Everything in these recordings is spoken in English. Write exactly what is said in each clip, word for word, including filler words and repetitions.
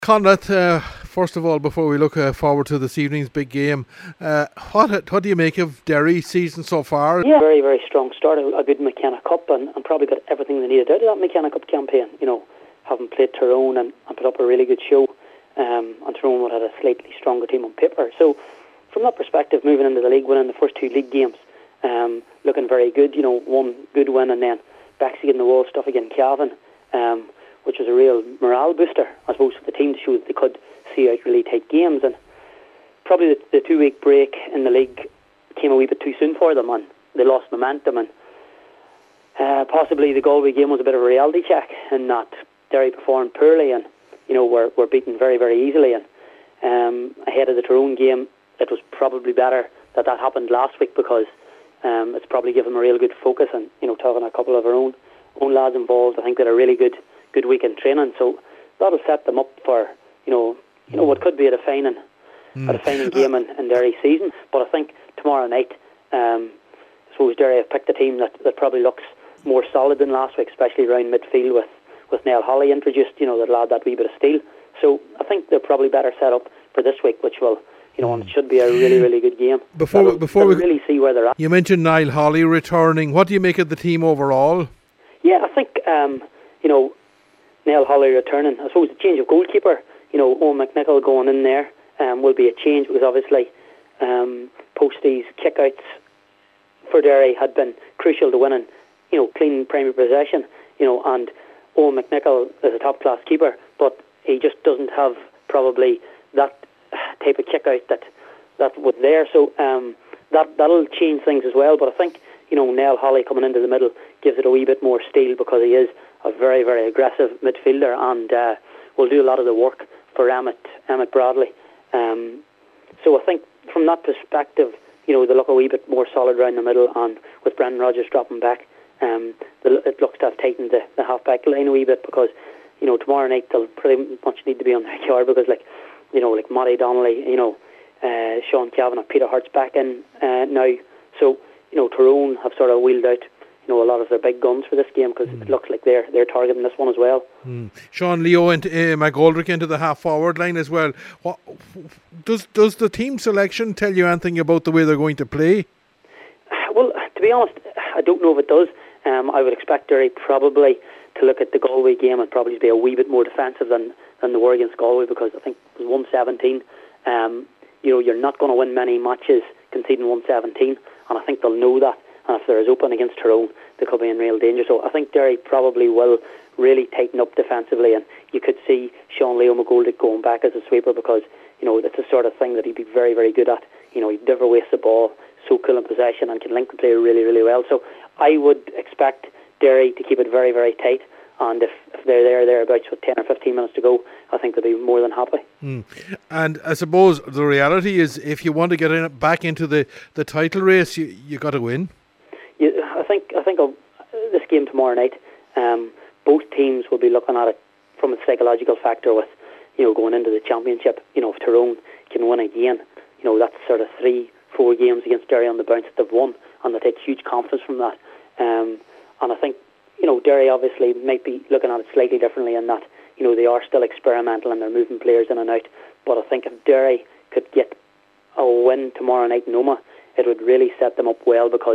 Conrad, uh, first of all, before we look uh, forward to this evening's big game, uh, what what do you make of Derry's season so far? Yeah, very, very strong start. A, a good McKenna Cup and, and probably got everything they needed out of that McKenna Cup campaign. You know, having played Tyrone and, and put up a really good show, um, and Tyrone would have had a slightly stronger team on paper. So, from that perspective, moving into the league, winning the first two league games, um, looking very good. You know, one good win and then backs against the wall stuff against Cavan. Um, which was a real morale booster, I suppose, for the team to show that they could see out really tight games. And probably the, the two-week break in the league came a wee bit too soon for them, and they lost momentum. And uh, possibly the Galway game was a bit of a reality check in that Derry performed poorly and, you know, were, were beaten very, very easily. And um, ahead of the Tyrone game, it was probably better that that happened last week because um, it's probably given them a real good focus. And, you know, talking to a couple of our own, own lads involved, I think they had a really good good week in training, so that'll set them up for you know you know what could be a defining mm. a defining game in, in Derry's season. But I think tomorrow night, um, I suppose Derry have picked a team that, that probably looks more solid than last week, especially around midfield with with Niall Holly introduced. You know, that'll add that wee bit of steel. So I think they're probably better set up for this week, which will. You know, and it should be a really, really good game. Before that'll, before that'll we really see where they're at. You mentioned Niall Holly returning. What do you make of the team overall? Yeah, I think um, you know. Niall Holly returning. I suppose the change of goalkeeper, you know, Owen McNichol going in there um, will be a change because obviously um, Postie's kickouts for Derry had been crucial to winning, you know, clean primary possession, you know, and Owen McNichol is a top-class keeper, but he just doesn't have probably that type of kickout that that was there. So um, that, that'll change things as well. But I think, you know, Niall Holly coming into the middle gives it a wee bit more steel because he is a very, very aggressive midfielder and uh, will do a lot of the work for Emmett, Emmett Bradley. Um, so I think from that perspective, you know, they look a wee bit more solid around the middle, and with Brendan Rodgers dropping back, um, it looks to have tightened the, the half-back line a wee bit because, you know, tomorrow night they'll pretty much need to be on their guard because, like, you know, like Matty Donnelly, you know, uh, Sean Kavanagh, Peter Hart's back in uh, now. So, you know, Tyrone have sort of wheeled out you know, a lot of their big guns for this game because mm. it looks like they're they're targeting this one as well. Mm. Sean Leo and uh, McGoldrick into the half forward line as well. What does does the team selection tell you anything about the way they're going to play? Well, to be honest, I don't know if it does. Um, I would expect Derry probably to look at the Galway game and probably be a wee bit more defensive than than they were against Galway because I think it was one seventeen. Um, you know, you're not going to win many matches conceding one seventeen, and I think they'll know that. And if they're as open against Tyrone, they could be in real danger. So I think Derry probably will really tighten up defensively, and you could see Sean Leo McGoldrick going back as a sweeper because, you know, that's the sort of thing that he'd be very, very good at. You know, he'd never waste the ball, so cool in possession, and can link the player really, really well. So I would expect Derry to keep it very, very tight. And if, if they're there, thereabouts with ten or fifteen minutes to go, I think they'll be more than happy. Mm. And I suppose the reality is if you want to get in, back into the, the title race, you you got to win. You, I think I think of this game tomorrow night, um, both teams will be looking at it from a psychological factor with, you know, going into the championship. You know, if Tyrone can win again, you know, that's sort of three, four games against Derry on the bounce that they've won, and they take huge confidence from that. Um, and I think, you know, Derry obviously might be looking at it slightly differently in that, you know, they are still experimental and they're moving players in and out. But I think if Derry could get a win tomorrow night in Noma, it would really set them up well because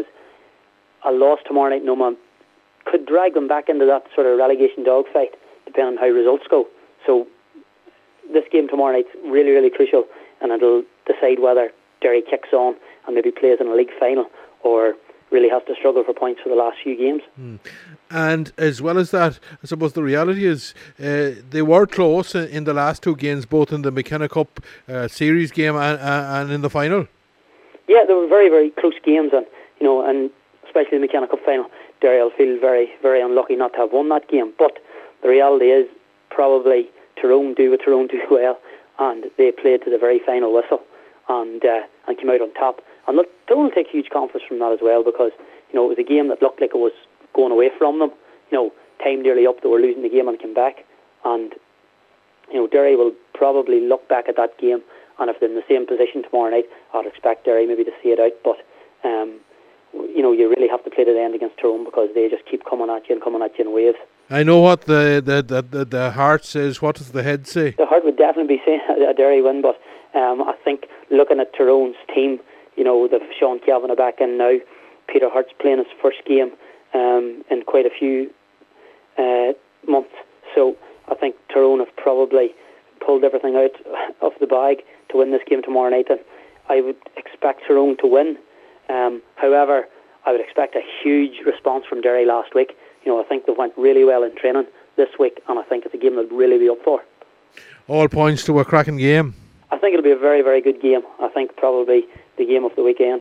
a loss tomorrow night in Noma could drag them back into that sort of relegation dogfight, depending on how results go. So this game tomorrow night's really, really crucial, and it'll decide whether Derry kicks on and maybe plays in a league final or really has to struggle for points for the last few games. Mm. And as well as that, I suppose the reality is uh, they were close in the last two games, both in the McKenna Cup uh, series game and, uh, and in the final. Yeah, they were very, very close games, and you know, and especially the McKenna Cup final, Derry will feel very, very unlucky not to have won that game. But the reality is probably Tyrone do what Tyrone do well, and they played to the very final whistle and uh, and came out on top. And look, Tyrone will take huge confidence from that as well because, you know, it was a game that looked like it was going away from them. You know, time nearly up, they were losing the game and came back. And, you know, Derry will probably look back at that game, and if they're in the same position tomorrow night, I'd expect Derry maybe to see it out. But, um, you know, you really have to play to the end against Tyrone because they just keep coming at you and coming at you in waves. I know what the the, the, the the heart says. What does the head say? The heart would definitely be saying a Derry win, but um, I think looking at Tyrone's team, you know, the Sean Calvin are back in now. Peter Hart's playing his first game um, in quite a few uh, months, so I think Tyrone have probably pulled everything out of the bag to win this game tomorrow night, and I would expect Tyrone to win. Um, however, I would expect a huge response from Derry last week. You know, I think they went really well in training this week, and I think it's a game they'll really be up for. All points to a cracking game. I think it'll be a very, very good game. I think probably the game of the weekend.